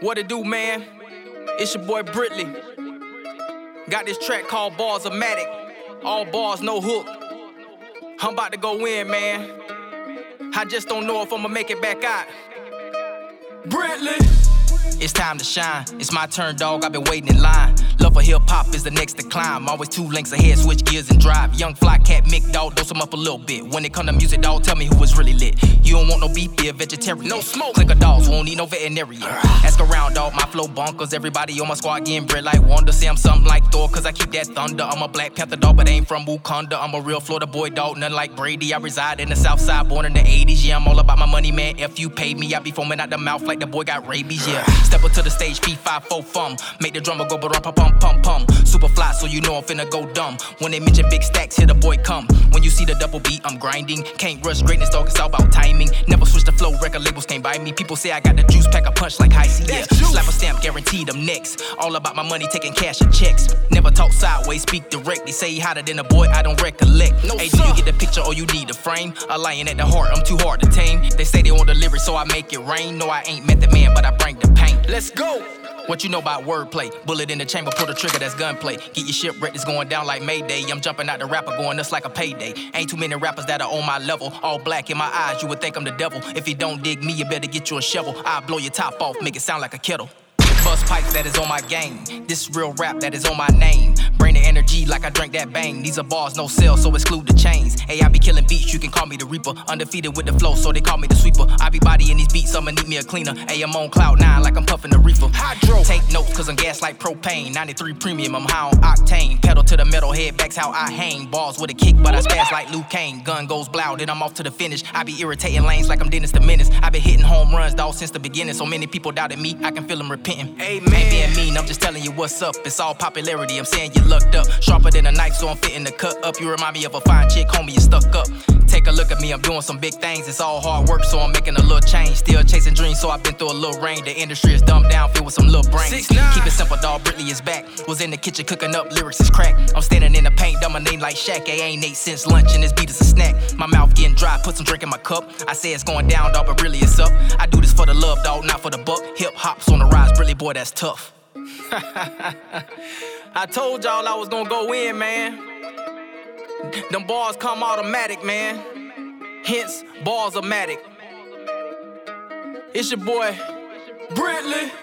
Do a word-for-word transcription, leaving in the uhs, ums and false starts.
What it do, man? It's your boy Britley. Got this track called Balls-O-Matic. All balls, no hook. I'm about to go in, man. I just don't know if I'ma make it back out. Britley. It's time to shine. It's my turn, dog. I've been waiting in line. Love for hip-hop is the next to climb. Always two lengths ahead, switch gears and drive. Young fly cat Mick, dog, dose him up a little bit. When it come to music, dog, tell me who is really lit. You don't want no beef, be a vegetarian. No smoke. Click a dogs, won't need no veterinarian. Ask around, dog, my flow bonkers. Everybody on my squad getting bread like Wanda. Say I'm something like Thor, cause I keep that thunder. I'm a Black Panther, dog, but ain't from Wakanda. I'm a real Florida boy, dog, nothing like Brady. I reside in the South Side, born in the eighties. Yeah, I'm all about my money, man. If you paid me, I be foaming out the mouth like the boy got rabies, yeah. Step up to the stage, P five four fum. Make the drummer go ba-rum pum pum pum. Super fly, so you know I'm finna go dumb. When they mention big stacks, here the boy come. When you see the double beat, I'm grinding. Can't rush greatness, dog, it's all about timing. Never switch the flow, record labels can't buy me. People say I got the juice, pack a punch like Heisey, yeah. Slap a stamp, guaranteed I'm next. All about my money, taking cash and checks. Never talk sideways, speak direct. They say he hotter than a boy, I don't recollect. No, hey, do you get the picture or you need a frame? A lion at the heart, I'm too hard to tame. They say they want the lyrics, so I make it rain. No, I ain't Method Man, but I bring the pain. Let's go! What you know about wordplay? Bullet in the chamber, pull the trigger, that's gunplay. Get your shipwreck, it's going down like Mayday. I'm jumping out the rapper, going nuts like a payday. Ain't too many rappers that are on my level. All black in my eyes, you would think I'm the devil. If you don't dig me, you better get you a shovel. I'll blow your top off, make it sound like a kettle. Bust pipes, that is on my game. This real rap, that is on my name. Bring the energy like I drank that bang. These are bars, no sell, so exclude the chains. Hey, I be killing beats, you can call me the Reaper. Undefeated with the flow, so they call me the sweeper. I be bodying these beats, I'ma need me a cleaner. Hey, I'm on cloud nine like I'm puffing the reefer. Hydro. Take notes, cause I'm gas like propane. ninety-three premium, I'm high on octane. Pedal to the metal, head back's how I hang. Balls with a kick, but I spaz like Luke Kane. Gun goes blow, then I'm off to the finish. I be irritating lanes like I'm Dennis the Menace. I been hitting home runs, dog, since the beginning. So many people doubted me, I can feel them repenting. Amen. Ain't being mean, I'm just telling you what's up. It's all popularity, I'm saying you lucked up. Sharper than a knife, so I'm fitting the cut up. You remind me of a fine chick, homie, you stuck up. Take a look at me, I'm doing some big things. It's all hard work, so I'm making a little change. Still chasing dreams, so I've been through a little rain. The industry is dumbed down, filled with some little brains. Six, Keep it simple, dog, Britley is back. Was in the kitchen cooking up, lyrics is crack. I'm standing in the paint, dominating like Shaq. A ain't eight cents lunch, and this beat is a snack. My mouth getting dry, put some drink in my cup. I say it's going down, dog, but really it's up. I do this for the love, dog, not for the buck. Hip hop's on the rise, Britley boy, that's tough. I told y'all I was gonna go in, man. Them bars come automatic, man. Hence, Balls-O-Matic. It's your boy, Britley.